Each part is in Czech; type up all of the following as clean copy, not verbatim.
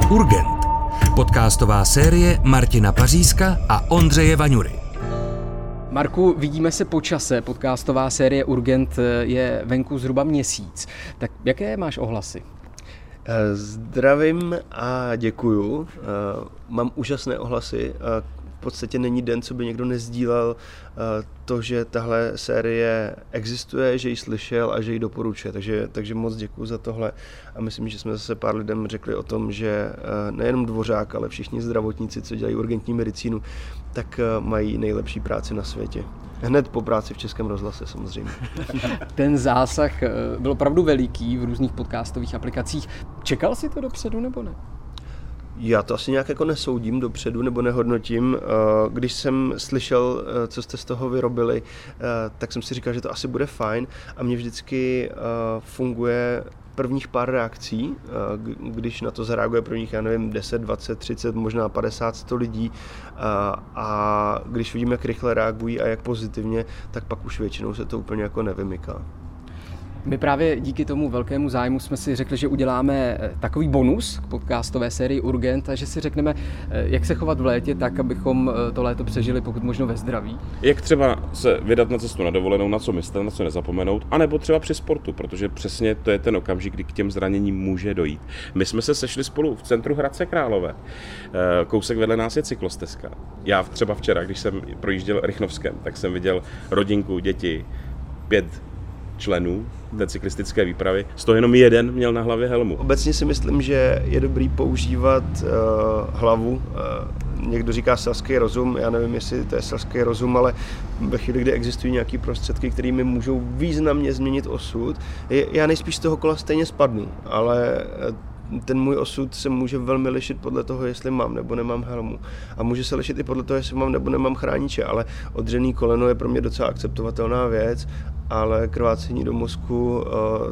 Urgent. Podcastová série Martina Pařízka a Ondřeje Vaňury. Marku, vidíme se po čase. Podcastová série Urgent je venku zhruba měsíc. Tak jaké máš ohlasy? Zdravím a děkuju. Mám úžasné ohlasy. V podstatě není den, co by někdo nezdílel to, že tahle série existuje, že ji slyšel a že ji doporučuje. Takže moc děkuju za tohle a myslím, že jsme zase pár lidem řekli o tom, že nejenom Dvořák, ale všichni zdravotníci, co dělají urgentní medicínu, tak mají nejlepší práci na světě. Hned po práci v Českém rozhlase samozřejmě. Ten zásah byl opravdu veliký v různých podcastových aplikacích. Čekal jsi to dopředu nebo ne? Já to asi nějak jako nesoudím dopředu nebo nehodnotím. Když jsem slyšel, co jste z toho vyrobili, tak jsem si říkal, že to asi bude fajn a mě vždycky funguje prvních pár reakcí, když na to zareaguje prvních, 10, 20, 30, možná 50, 100 lidí a když vidím, jak rychle reagují a jak pozitivně, tak pak už většinou se to úplně jako nevymyká. My právě díky tomu velkému zájmu jsme si řekli, že uděláme takový bonus k podcastové sérii Urgent a že si řekneme, jak se chovat v létě tak, abychom to léto přežili pokud možno ve zdraví. Jak třeba se vydat na cestu na dovolenou, na co myslet, na co nezapomenout, anebo třeba při sportu, protože přesně to je ten okamžik, kdy k těm zraněním může dojít. My jsme se sešli spolu v centru Hradce Králové. Kousek vedle nás je cyklostezka. Já třeba včera, když jsem projížděl Rychnovskem, tak jsem viděl rodinku, děti, 5 členů té cyklistické výpravy, z toho jenom jeden měl na hlavě helmu. Obecně si myslím, že je dobrý používat hlavu. Někdo říká selský rozum, já nevím, jestli to je selský rozum, ale ve chvíli, kdy existují nějaké prostředky, kterými můžou významně změnit osud, já nejspíš z toho kola stejně spadnu, ale ten můj osud se může velmi lišit podle toho, jestli mám nebo nemám helmu. A může se lišit i podle toho, jestli mám nebo nemám chrániče, ale odřený koleno je pro mě docela akceptovatelná věc, ale krvácení do mozku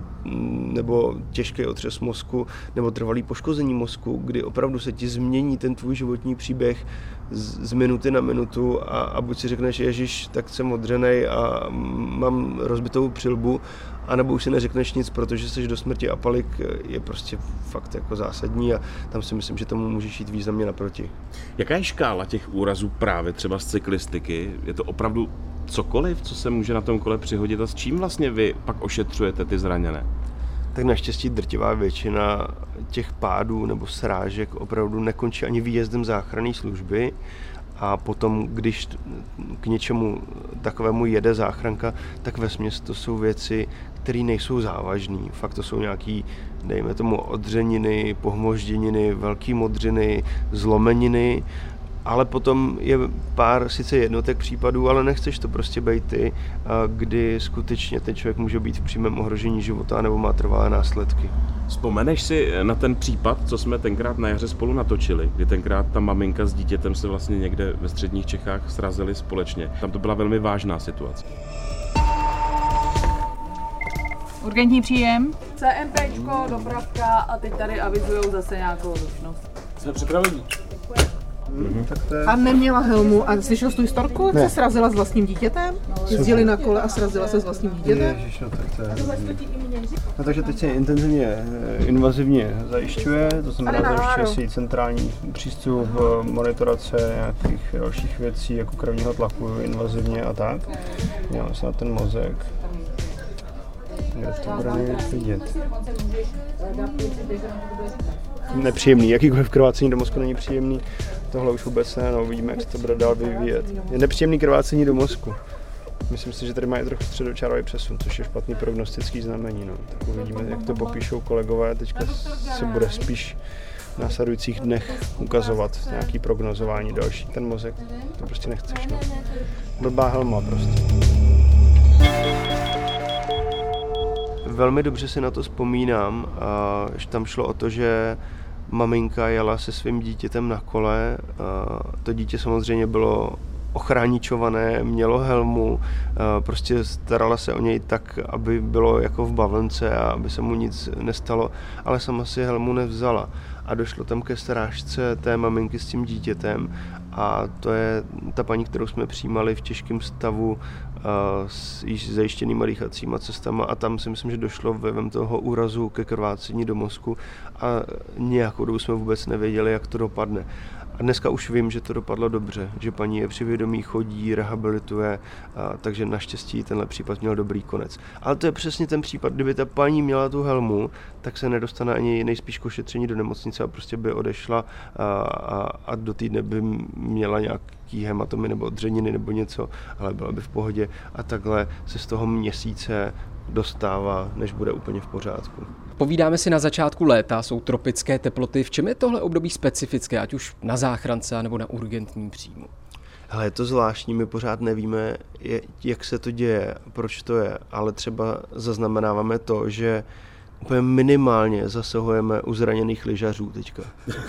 nebo těžký otřes mozku nebo trvalý poškození mozku, kdy opravdu se ti změní ten tvůj životní příběh z minuty na minutu a buď si řekneš, ježiš, tak jsem odřenej a mám rozbitou přilbu, anebo už si neřekneš nic, protože jsi do smrti a palik je prostě fakt jako zásadní a tam si myslím, že tomu můžeš jít významně naproti. Jaká je škála těch úrazů právě třeba z cyklistiky? Je to opravdu cokoliv, co se může na tom kole přihodit a s čím vlastně vy pak ošetřujete ty zraněné? Tak naštěstí drtivá většina těch pádů nebo srážek opravdu nekončí ani výjezdem záchranné služby a potom, když k něčemu takovému jede záchranka, tak vesměs to jsou věci, které nejsou závažné. Fakt to jsou nějaký, dejme tomu, odřeniny, pohmožděniny, velký modřiny, zlomeniny, ale potom je pár sice jednotek případů, ale nechceš to prostě být ty, kdy skutečně ten člověk může být v přímém ohrožení života nebo má trvalé následky. Vzpomeneš si na ten případ, co jsme tenkrát na jaře spolu natočili, kdy tenkrát ta maminka s dítětem se vlastně někde ve středních Čechách srazili společně. Tam to byla velmi vážná situace. Urgentní příjem. CMPčko, dopravka a teď tady avizujou zase nějakou rušnost. Jsme připraveni. A neměla helmu. A slyšel jsi tu historku, jak se srazila s vlastním dítětem? Jezdili na kole a srazila se s vlastním dítětem? Ježiš, no tak to je no, takže teď se intenzivně, invazivně zajišťuje, to znamená zajišťuje si centrální přístup, monitorace nějakých dalších věcí, jako krevního tlaku, invazivně a tak. Dělám se na ten mozek. Kde to bude nejvíc vidět? Nepříjemný, jakýkoliv krvácení do mozku není příjemný. Tohle už vůbec ne, no, uvidíme, jak se to bude dál vyvíjet. Je nepříjemný krvácení do mozku. Myslím si, že tady mají trochu středočárový přesun, což je špatný prognostický znamení. No. Tak uvidíme, jak to popíšou kolegové. Teďka se bude spíš v následujících dnech ukazovat nějaký prognozování další. Ten mozek, to prostě nechceš. No. Blbá helma prostě. Velmi dobře si na to vzpomínám, že tam šlo o to, že maminka jela se svým dítětem na kole. To dítě samozřejmě bylo ochráničované, mělo helmu, prostě starala se o něj tak, aby bylo jako v bavlnce a aby se mu nic nestalo, ale sama si helmu nevzala. A došlo tam ke srážce té maminky s tím dítětem a to je ta paní, kterou jsme přijímali v těžkém stavu s již zajištěnýma dýchacíma cestama a tam si myslím, že došlo vlivem toho úrazu ke krvácení do mozku a nějakou dobu jsme vůbec nevěděli, jak to dopadne. A dneska už vím, že to dopadlo dobře, že paní je při vědomí, chodí, rehabilituje, takže naštěstí tenhle případ měl dobrý konec. Ale to je přesně ten případ, kdyby ta paní měla tu helmu, tak se nedostane ani nejspíš k ošetření do nemocnice a prostě by odešla a do týdne by měla nějaký hematomy nebo dřeniny nebo něco, ale byla by v pohodě a takhle se z toho měsíce dostává, než bude úplně v pořádku. Povídáme si na začátku léta, jsou tropické teploty. V čem je tohle období specifické, ať už na záchrance nebo na urgentním příjmu? Hele, je to zvláštní, my pořád nevíme, jak se to děje, proč to je, ale třeba zaznamenáváme to, že úplně minimálně zasahujeme u zraněných lyžařů teďka.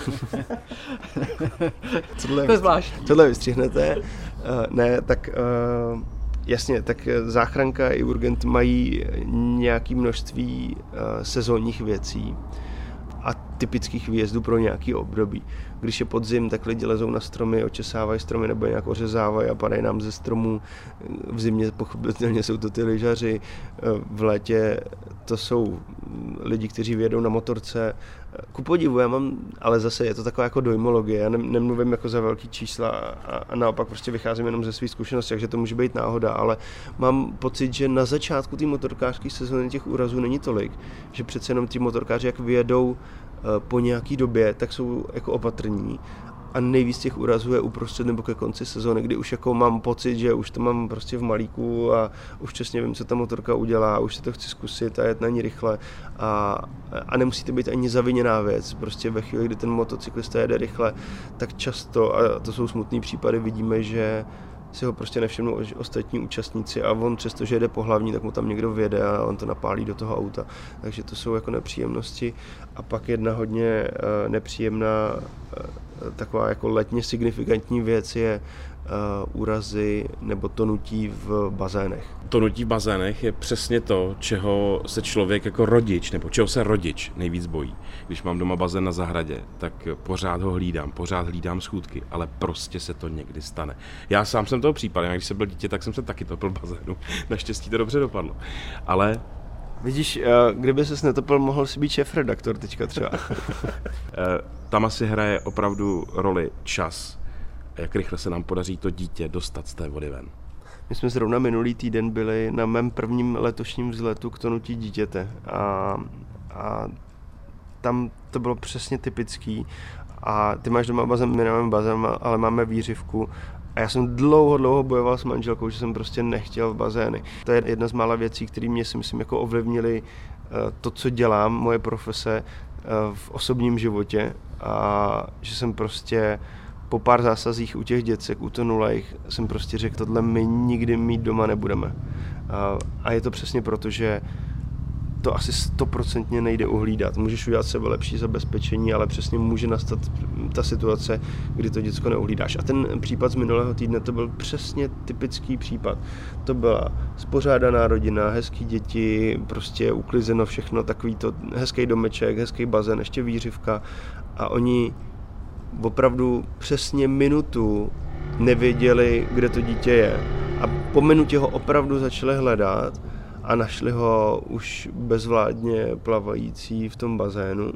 To je zvláštní. Tohle vystřihnete? Ne, tak... Jasně, tak záchranka i urgent mají nějaké množství sezónních věcí a typických výjezdů pro nějaký období. Když je podzim, tak lidi lezou na stromy, očesávají stromy nebo nějak ořezávají a padají nám ze stromů. V zimě pochopitelně jsou to ty lyžaři, v létě to jsou lidi, kteří vyjedou na motorce. Ku podivu, já mám, ale zase je to taková jako dojmologie, já nemluvím jako za velký čísla a naopak prostě vycházím jenom ze svých zkušeností, takže to může být náhoda, ale mám pocit, že na začátku té motorkářské sezóny těch úrazů není tolik, že přece jenom ti motorkáři, jak vyjedou po nějaký době, tak jsou jako opatrní a nejvíc těch úrazů je uprostřed nebo ke konci sezóny, kdy už jako mám pocit, že už to mám prostě v malíku a už přesně vím, co ta motorka udělá, už si to chci zkusit a jet na ní rychle a nemusí to být ani zaviněná věc. Prostě ve chvíli, kdy ten motocyklista jede rychle, tak často, a to jsou smutný případy, vidíme, že si ho prostě nevšimnou ostatní účastníci a on přestože jede po hlavní, tak mu tam někdo vjede a on to napálí do toho auta. Takže to jsou jako nepříjemnosti. A pak jedna hodně nepříjemná, taková jako letně signifikantní věc je úrazy nebo tonutí v bazénech. Tonutí v bazénech je přesně to, čeho se člověk jako rodič, nebo čeho se rodič nejvíc bojí. Když mám doma bazén na zahradě, tak pořád ho hlídám, pořád hlídám schůdky, ale prostě se to někdy stane. Já sám jsem toho případem, když jsem byl dítě, tak jsem se taky topil bazénu. Naštěstí to dobře dopadlo. Ale vidíš, kdyby ses netopil, mohl si být šéfredaktor teďka třeba. Tam asi hraje opravdu roli čas. Jak rychle se nám podaří to dítě dostat z té vody ven. My jsme zrovna minulý týden byli na mém prvním letošním vzletu k tonutí dítěte a tam to bylo přesně typický a ty máš doma bazén, my nemáme bazén, ale máme výřivku a já jsem dlouho bojoval s manželkou, že jsem prostě nechtěl bazény. To je jedna z mála věcí, které mě si myslím jako ovlivnily to, co dělám, moje profese v osobním životě a že jsem prostě po pár zásazích u těch děcek, utonulých, jsem prostě řekl, tohle my nikdy mít doma nebudeme. A je to přesně proto, že to asi 100% nejde uhlídat. Můžeš udělat sebe lepší zabezpečení, ale přesně může nastat ta situace, kdy to děcko neuhlídáš. A ten případ z minulého týdne, to byl přesně typický případ. To byla spořádaná rodina, hezký děti, prostě uklizeno všechno, takový to hezký domeček, hezký bazén, ještě výřivka a oni opravdu přesně minutu nevěděli, kde to dítě je. A po minutě ho opravdu začali hledat a našli ho už bezvládně plavající v tom bazénu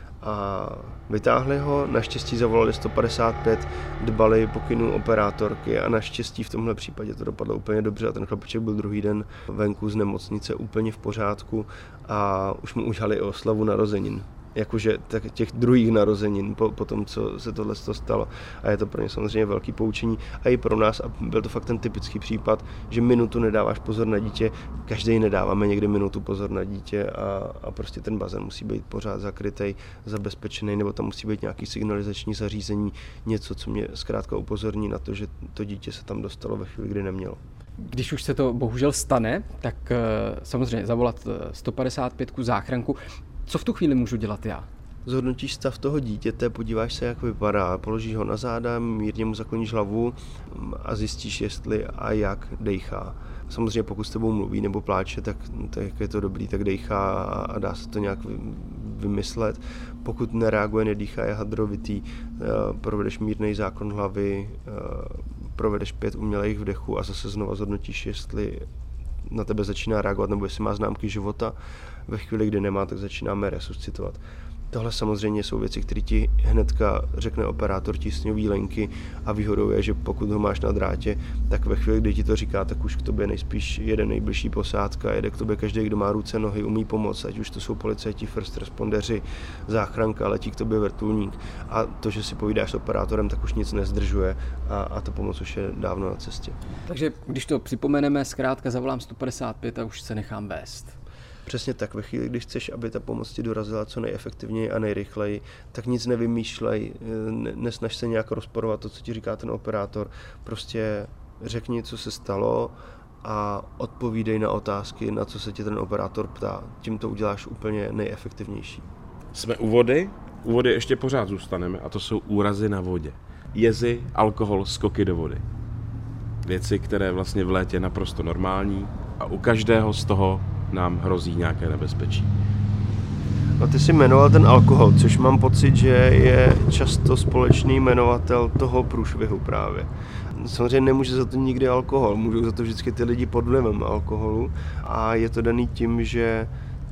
a vytáhli ho, naštěstí zavolali 155, dbali pokynů operátorky a naštěstí v tomhle případě to dopadlo úplně dobře a ten chlapeček byl druhý den venku z nemocnice úplně v pořádku a už mu udělali oslavu narozenin. Jakože těch druhých narozenin po tom, co se tohle stalo. A je to pro ně samozřejmě velký poučení. A i pro nás, a byl to fakt ten typický případ, že minutu nedáváš pozor na dítě, každý nedáváme někdy minutu pozor na dítě a prostě ten bazén musí být pořád zakrytej, zabezpečený, nebo tam musí být nějaký signalizační zařízení, něco, co mě zkrátka upozorní na to, že to dítě se tam dostalo ve chvíli, kdy nemělo. Když už se to bohužel stane, tak samozřejmě zavolat 155 záchranku. Co v tu chvíli můžu dělat já? Zhodnotíš stav toho dítěte, podíváš se, jak vypadá, položíš ho na záda, mírně mu zakloníš hlavu a zjistíš, jestli a jak dejchá. Samozřejmě pokud s tebou mluví nebo pláče, tak jak je to dobrý, tak dejchá a dá se to nějak vymyslet. Pokud nereaguje, nedýchá, je hadrovitý, provedeš mírnej záklon hlavy, provedeš 5 umělých vdechů a zase znova zhodnotíš, jestli na tebe začíná reagovat, nebo jestli má známky života. Ve chvíli, kdy nemá, tak začínáme resuscitovat. Tohle samozřejmě jsou věci, které ti hnedka řekne operátor tísňový linky a výhodou je, že pokud ho máš na drátě, tak ve chvíli, kdy ti to říká, tak už k tobě nejspíš jede nejbližší posádka, jede k tobě každý, kdo má ruce, nohy, umí pomoct, ať už to jsou policajti, first respondeři, záchranka, letí k tobě vrtulník. A to, že si povídáš s operátorem, tak už nic nezdržuje a ta pomoc už je dávno na cestě. Takže když to připomeneme, zkrátka zavolám 155 a už se nechám vést. Přesně tak, ve chvíli, když chceš, aby ta pomoc ti dorazila co nejefektivněji a nejrychleji, tak nic nevymýšlej, nesnaž se nějak rozporovat to, co ti říká ten operátor. Prostě řekni, co se stalo a odpovídej na otázky, na co se tě ten operátor ptá. Tím to uděláš úplně nejefektivnější. Jsme u vody ještě pořád zůstaneme a to jsou úrazy na vodě. Jezy, alkohol, skoky do vody. Věci, které vlastně v létě naprosto normální a u každého z toho nám hrozí nějaké nebezpečí. No ty jsi jmenoval ten alkohol, což mám pocit, že je často společný jmenovatel toho průšvihu právě. Samozřejmě nemůže za to nikdy alkohol, můžou za to vždycky ty lidi pod vlivem alkoholu a je to daný tím, že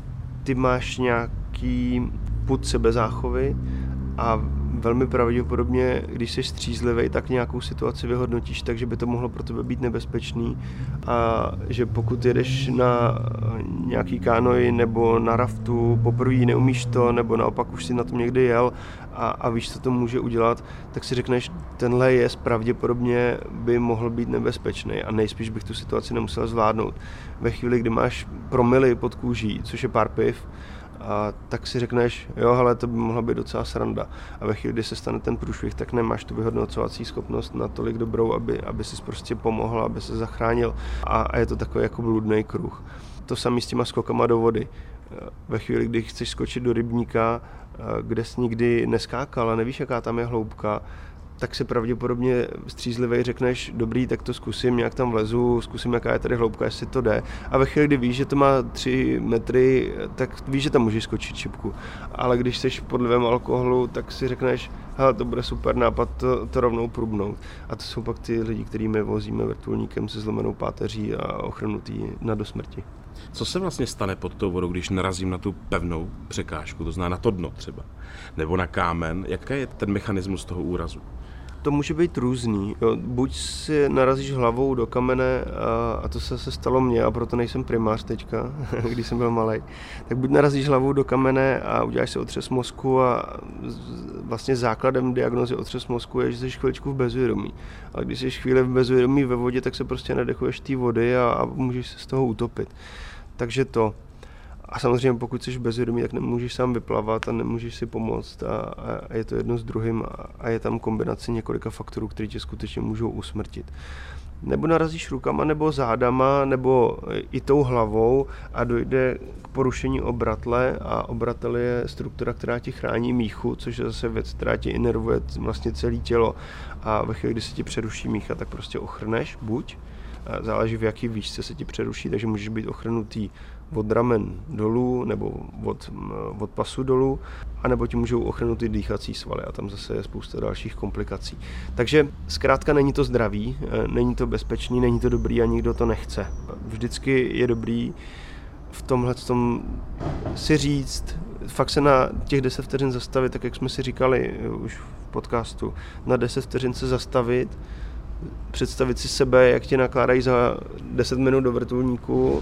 ty máš nějaký pud sebezáchovy a velmi pravděpodobně, když jsi střízlivý, tak nějakou situaci vyhodnotíš tak, že by to mohlo pro tebe být nebezpečný a že pokud jedeš na nějaký kánoi nebo na raftu, poprvé neumíš to, nebo naopak už si na tom někdy jel a víš, co to může udělat, tak si řekneš, tenhle jez pravděpodobně by mohl být nebezpečný a nejspíš bych tu situaci nemusel zvládnout. Ve chvíli, kdy máš promily pod kůží, což je pár piv, a tak si řekneš, jo, hele, to by mohla být docela sranda. A ve chvíli, kdy se stane ten průšvih, tak nemáš tu vyhodnocovací schopnost natolik dobrou, aby si prostě pomohl, aby se zachránil. A je to takový jako bludný kruh. To samé s těma skokama do vody. Ve chvíli, kdy chceš skočit do rybníka, kde jsi nikdy neskákal a nevíš, jaká tam je hloubka, tak si pravděpodobně střízlivej řekneš, dobrý, tak to zkusím, nějak tam vlezu, zkusím, jaká je tady hloubka, jestli to jde. A ve chvíli, kdy víš, že to má 3 metry, tak víš, že tam můžeš skočit šipku. Ale když jsi pod vlivem alkoholu, tak si řekneš, hele, to bude super nápad to rovnou prubnout. A to jsou pak ty lidi, kterými vozíme vrtulníkem se zlomenou páteří a ochrnutý na do smrti. Co se vlastně stane pod tou vodou, když narazím na tu pevnou překážku, to znamená na to dno třeba, nebo na kámen? Jaký je ten mechanismus toho úrazu? To může být různý. Jo. Buď si narazíš hlavou do kamene, a to se stalo mně, a proto nejsem primář teďka, když jsem byl malej, tak buď narazíš hlavou do kamene a uděláš si otřes mozku a vlastně základem diagnózy otřes mozku je, že jsi chviličku v bezvědomí. Ale když jsi chvíli v bezvědomí ve vodě, tak se prostě nadechuješ té vody a můžeš se z toho utopit. Takže to. A samozřejmě pokud jsi bezvědomý, tak nemůžeš sám vyplavat a nemůžeš si pomoct a je to jedno s druhým a je tam kombinace několika faktorů, které tě skutečně můžou usmrtit. Nebo narazíš rukama, nebo zádama, nebo i tou hlavou a dojde k porušení obratle a obratel je struktura, která ti chrání míchu, což je zase věc, která ti inervuje vlastně celé tělo a ve chvíli, kdy se ti přeruší mícha, tak prostě ochrneš, buď, záleží v jaký výšce se ti přeruší, takže můžeš být ochrnutý od ramen dolů nebo od pasu dolů, anebo ti můžou ochrnout ty dýchací svaly a tam zase je spousta dalších komplikací. Takže zkrátka není to zdravý, není to bezpečný, není to dobrý a nikdo to nechce. Vždycky je dobrý v tomhletom si říct, fakt se na těch 10 vteřin zastavit, tak jak jsme si říkali už v podcastu, na 10 vteřin se zastavit, představit si sebe, jak tě nakládají za 10 minut do vrtulníku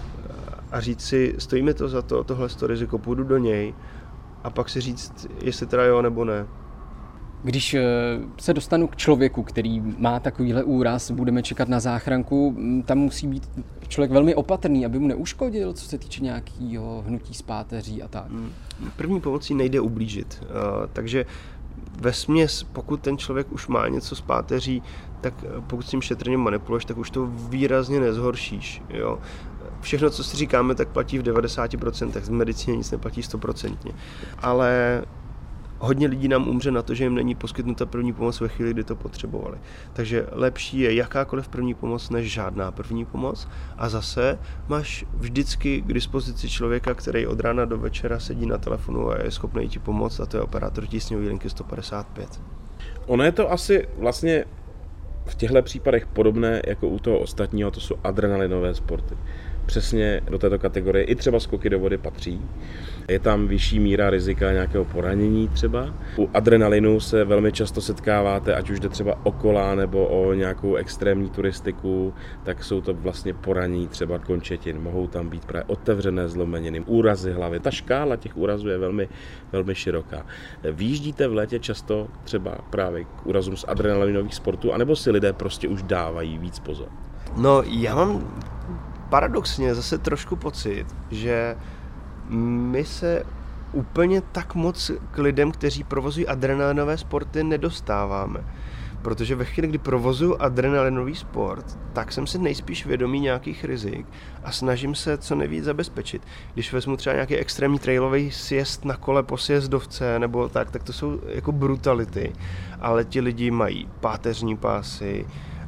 a říct si, stojí mi to za to, tohle riziko, půjdu do něj a pak si říct, jestli teda jo nebo ne. Když se dostanu k člověku, který má takovýhle úraz, budeme čekat na záchranku, tam musí být člověk velmi opatrný, aby mu neuškodil, co se týče nějakého hnutí z páteří a tak. První pomocí nejde ublížit, takže vesměs, pokud ten člověk už má něco z páteří, tak pokud s tím šetrně manipuluješ, tak už to výrazně nezhoršíš. Jo? Všechno, co si říkáme, tak platí v 90%, v medicíně nic neplatí 100%. Ale hodně lidí nám umře na to, že jim není poskytnuta první pomoc ve chvíli, kdy to potřebovali. Takže lepší je jakákoliv první pomoc, než žádná první pomoc. A zase máš vždycky k dispozici člověka, který od rána do večera sedí na telefonu a je schopný ti pomoct, a to je operátor tísňové linky 155. Ono je to asi vlastně v těchto případech podobné jako u toho ostatního, to jsou adrenalinové sporty. Přesně do této kategorie i třeba skoky do vody patří. Je tam vyšší míra rizika nějakého poranění třeba. U adrenalinu se velmi často setkáváte, ať už jde třeba o kola nebo o nějakou extrémní turistiku, tak jsou to vlastně poranění třeba končetin. Mohou tam být právě otevřené zlomeniny, úrazy hlavy. Ta škála těch úrazů je velmi, velmi široká. Vyjíždíte v létě často třeba právě k úrazům z adrenalinových sportů, anebo si lidé prostě už dávají víc pozor? No, já mám paradoxně zase trošku pocit, že my se úplně tak moc k lidem, kteří provozují adrenalinové sporty, nedostáváme. Protože ve chvíli, kdy provozuju adrenalinový sport, tak jsem si nejspíš vědomý nějakých rizik a snažím se co nejvíc zabezpečit. Když vezmu třeba nějaký extrémní trailový sjezd na kole po sjezdovce nebo tak to jsou jako brutality, ale ti lidi mají páteřní pásy,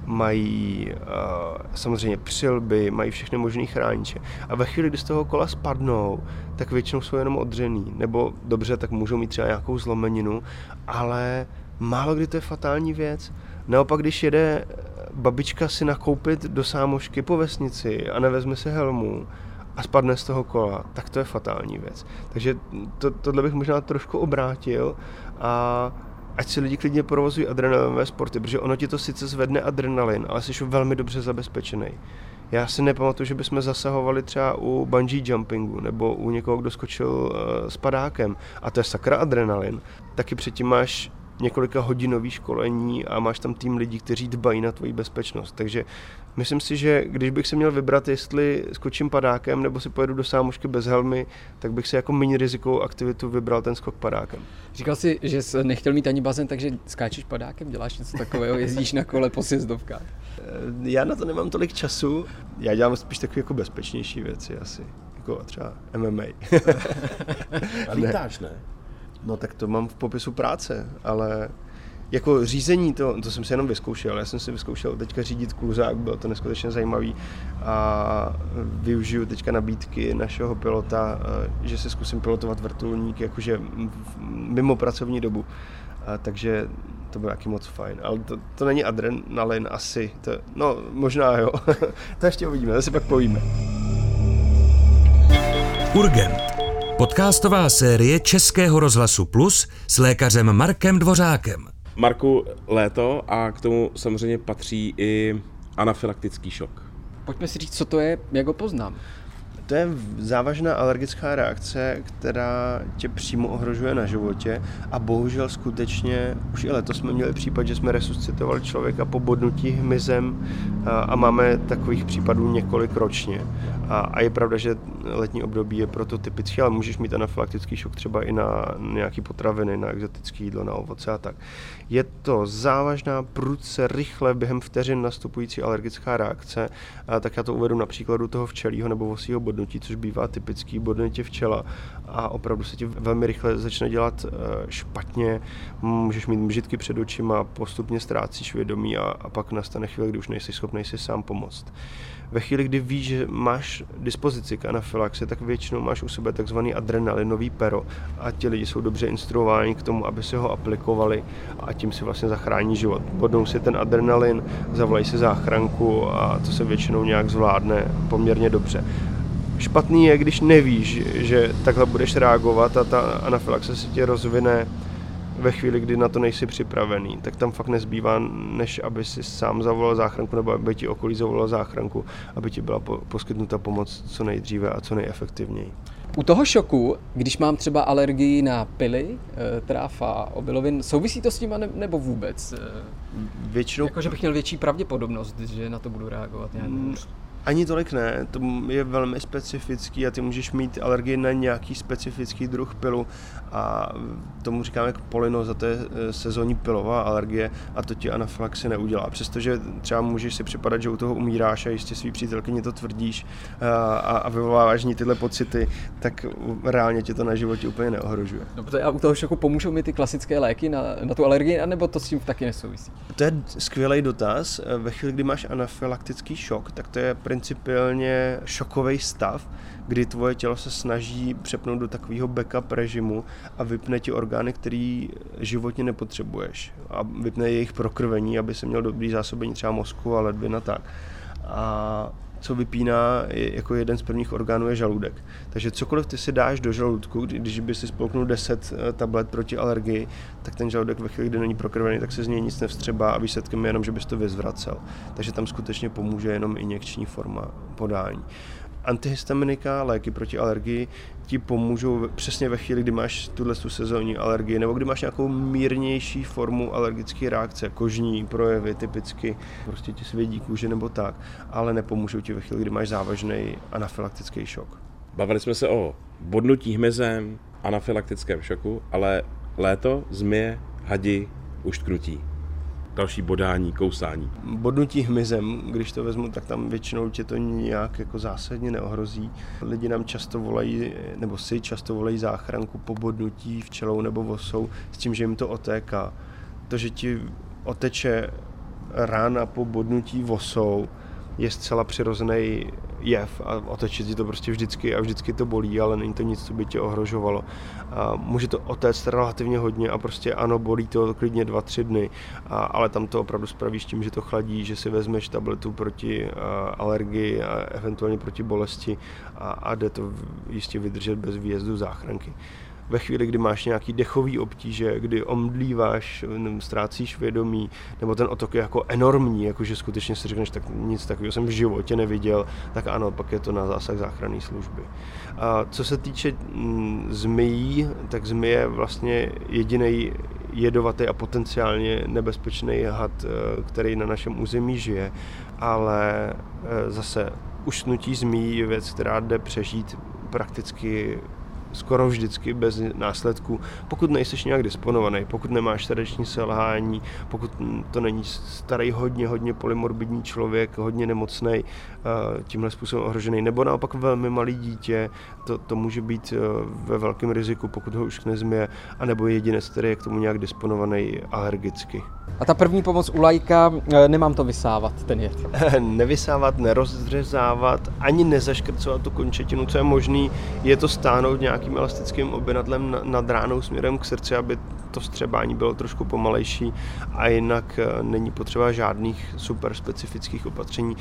mají samozřejmě přilby, mají všechny možný chrániče. A ve chvíli, kdy z toho kola spadnou, tak většinou jsou jenom odřený. Nebo dobře, tak můžou mít třeba nějakou zlomeninu, ale málo kdy to je fatální věc. Naopak, když jede babička si nakoupit do sámošky po vesnici a nevezme se helmu a spadne z toho kola, tak to je fatální věc. Takže tohle bych možná trošku obrátil a ať si lidi klidně provozují adrenalinové sporty, protože ono ti to sice zvedne adrenalin, ale jsi velmi dobře zabezpečený. Já si nepamatuju, že bychom zasahovali třeba u bungee jumpingu nebo u někoho, kdo skočil s padákem a to je sakra adrenalin. Taky předtím máš několika hodinový školení a máš tam tým lidí, kteří dbají na tvoji bezpečnost. Takže myslím si, že když bych se měl vybrat, jestli skočím padákem nebo si pojedu do sámošky bez helmy, tak bych si jako méně rizikovou aktivitu vybral ten skok padákem. Říkal jsi, že jsi nechtěl mít ani bazén, takže skáčeš padákem, děláš něco takového, jezdíš na kole po sjezdovkách? Já na to nemám tolik času, já dělám spíš takové jako bezpečnější věci asi, jako třeba MMA. A lítáš, ne? No tak to mám v popisu práce, ale jako řízení, to jsem si jenom vyzkoušel. Já jsem si vyzkoušel teďka řídit kluzák, bylo to neskutečně zajímavý a využiju teďka nabídky našeho pilota, že si zkusím pilotovat vrtulník jakože mimo pracovní dobu. Takže to bylo taky moc fajn, ale to není adrenalin asi, no možná jo, to ještě uvidíme, to si pak povíme. Urgent. Podcastová série Českého rozhlasu Plus s lékařem Markem Dvořákem. Marku, léto a k tomu samozřejmě patří i anafylaktický šok. Pojďme si říct, co to je, jak ho poznám. To je závažná alergická reakce, která tě přímo ohrožuje na životě a bohužel skutečně už i letos jsme měli případ, že jsme resuscitovali člověka po bodnutí hmyzem a máme takových případů několik ročně. A je pravda, že letní období je proto typický, ale můžeš mít anafylaktický šok třeba i na nějaké potraviny, na exotické jídlo, na ovoce a tak. Je to závažná, prudce, rychle během vteřin nastupující alergická reakce, tak já to uvedu na příkladu toho včelího nebo vosího bodnutí, což bývá typický, bodne tě včela a opravdu se ti velmi rychle začne dělat špatně, můžeš mít mžitky před očima, postupně ztrácíš vědomí a pak nastane chvíle, kdy už nejsi schopný si sám pomoct. Ve chvíli, kdy víš, že máš dispozici k anafylaxi, tak většinou máš u sebe takzvaný adrenalinový pero a ti lidi jsou dobře instruováni k tomu, aby si ho aplikovali a tím si vlastně zachrání život. Bodnou si ten adrenalin, zavolají si záchranku a to se většinou nějak zvládne poměrně dobře. Špatný je, když nevíš, že takhle budeš reagovat a ta anafylaxe se tě rozvine ve chvíli, kdy na to nejsi připravený, tak tam fakt nezbývá, než aby si sám zavolal záchranku nebo aby ti okolí zavolal záchranku, aby ti byla poskytnuta pomoc co nejdříve a co nejefektivněji. U toho šoku, když mám třeba alergii na pily, tráv a obilovin, souvisí to s tím nebo vůbec? Většinou... Jako, že bych měl větší pravděpodobnost, že na to budu reagovat nějak hůř. Ani tolik ne, to je velmi specifický a ty můžeš mít alergii na nějaký specifický druh pilu a tomu říkáme polinoza, to je sezónní pilová alergie a to ti anafylaxi neudělá. Přestože třeba můžeš si připadat, že u toho umíráš a jistě svý přítelkyni to tvrdíš a vyvoláváš ní tyhle pocity, tak reálně tě to na životě úplně neohrožuje. No, a u toho šoku pomůžou mi ty klasické léky na tu alergii, anebo to s tím taky nesouvisí? To je skvělý dotaz. Ve chvíli, kdy máš anafylaktický šok, tak to je principiálně šokový stav, kdy tvoje tělo se snaží přepnout do takového backup režimu a vypne ti orgány, který životně nepotřebuješ. A vypne jejich prokrvení, aby se měl dobrý zásobení třeba mozku a ledvin a tak. A co vypíná jako jeden z prvních orgánů je žaludek. Takže cokoliv ty si dáš do žaludku, když by si spolknul 10 tablet proti alergii, tak ten žaludek ve chvíli, kdy není prokrvený, tak se z něj nic nevstřebá a výsledkem je jenom, že bys to vyzvracel. Takže tam skutečně pomůže jenom injekční forma podání. Antihistaminika, léky proti alergii, ti pomůžou přesně ve chvíli, kdy máš tuhle sezónní alergii nebo kdy máš nějakou mírnější formu alergické reakce, kožní projevy typicky, prostě ti svědí kůže nebo tak, ale nepomůžou ti ve chvíli, kdy máš závažný anafylaktický šok. Bavili jsme se o bodnutí hmyzem, anafylaktickém šoku, ale léto, zmije, hadi, uštknutí. Další bodání, kousání. Bodnutí hmyzem, když to vezmu, tak tam většinou tě to nějak jako zásadně neohrozí. Lidi nám často volají, nebo si často volají záchranku po bodnutí včelou nebo vosou s tím, že jim to otéká. To, že ti oteče rána po bodnutí vosou, je zcela přirozený jev a oteče ti to prostě vždycky a vždycky to bolí, ale není to nic, co by tě ohrožovalo. A může to otéct relativně hodně a prostě ano, bolí to klidně 2-3 dny, ale tam to opravdu spravíš tím, že to chladí, že si vezmeš tabletu proti alergii a eventuálně proti bolesti a jde to jistě vydržet bez výjezdu záchranky. Ve chvíli, kdy máš nějaký dechový obtíže, kdy omdlíváš, ztrácíš vědomí, nebo ten otok je jako enormní, jakože skutečně si řekneš, tak nic takového jsem v životě neviděl, tak ano, pak je to na zásah záchranné služby. A co se týče zmijí, tak zmije je vlastně jediný jedovatý a potenciálně nebezpečný had, který na našem území žije, ale zase uštknutí zmijí je věc, která jde přežít prakticky skoro vždycky bez následků, pokud nejseš nějak disponovaný, pokud nemáš srdeční selhání, pokud to není starý, hodně polymorbidní člověk, hodně nemocnej, tímhle způsobem ohrožený, nebo naopak velmi malý dítě, to může být ve velkém riziku, pokud ho uštkne zmije, anebo jedinec, který je k tomu nějak disponovaný alergicky. A ta první pomoc u laika, nemám to vysávat, ten jed. Nevysávat, nerozřezávat, ani nezaškrcovat tu končetinu, co je možný, je to stáhnout nějakým elastickým oběnadlem nad ránou směrem k srdci, aby to vstřebání bylo trošku pomalejší a jinak není potřeba žádných super specifických opatření.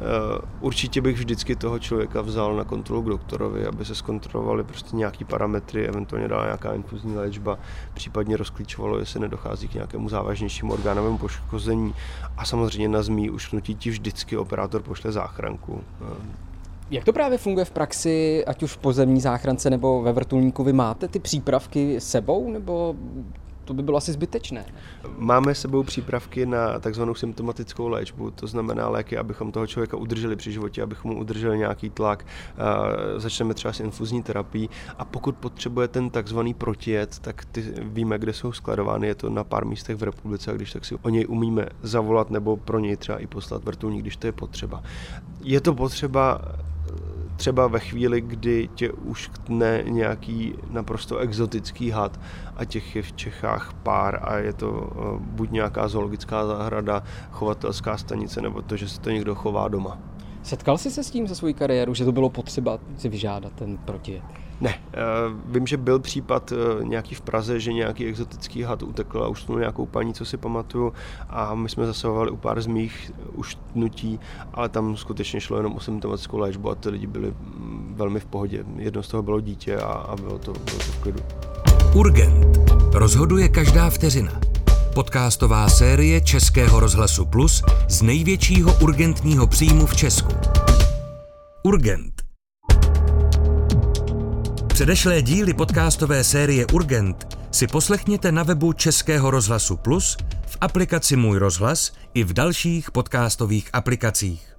Určitě bych vždycky toho člověka vzal na kontrolu k doktorovi, aby se zkontrolovali prostě nějaký parametry, eventuálně dala nějaká infuzní léčba, případně rozklíčovalo, jestli nedochází k nějakému závažnějšímu orgánovému poškození a samozřejmě na zmí uštknutí ti vždycky operátor pošle záchranku. Jak to právě funguje v praxi, ať už v pozemní záchrance nebo ve vrtulníku? Vy máte ty přípravky sebou, nebo to by bylo asi zbytečné? Máme sebou přípravky na takzvanou symptomatickou léčbu, to znamená léky, abychom toho člověka udrželi při životě, abychom mu udrželi nějaký tlak. Začneme třeba s infuzní terapií a pokud potřebuje ten takzvaný protijed, tak víme, kde jsou skladovány, je to na pár místech v republice a když tak si o něj umíme zavolat nebo pro něj třeba i poslat vrtulník, když to je potřeba. Je to potřeba třeba ve chvíli, kdy tě uštkne nějaký naprosto exotický had a těch je v Čechách pár a je to buď nějaká zoologická zahrada, chovatelská stanice nebo to, že se to někdo chová doma. Setkal jsi se s tím za svou kariéru, že to bylo potřeba si vyžádat ten protijed? Ne, vím, že byl případ nějaký v Praze, že nějaký exotický had utekl a uštknul nějakou paní, co si pamatuju, a my jsme zasahovali u pár z mých uštknutí, ale tam skutečně šlo jenom o symptomatickou léčbu a ty lidi byli velmi v pohodě. Jedno z toho bylo dítě a bylo to v klidu. Urgent. Rozhoduje každá vteřina. Podcastová série Českého rozhlasu Plus z největšího urgentního příjmu v Česku. Urgent. Předešlé díly podcastové série Urgent si poslechněte na webu Českého rozhlasu Plus, v aplikaci Můj rozhlas i v dalších podcastových aplikacích.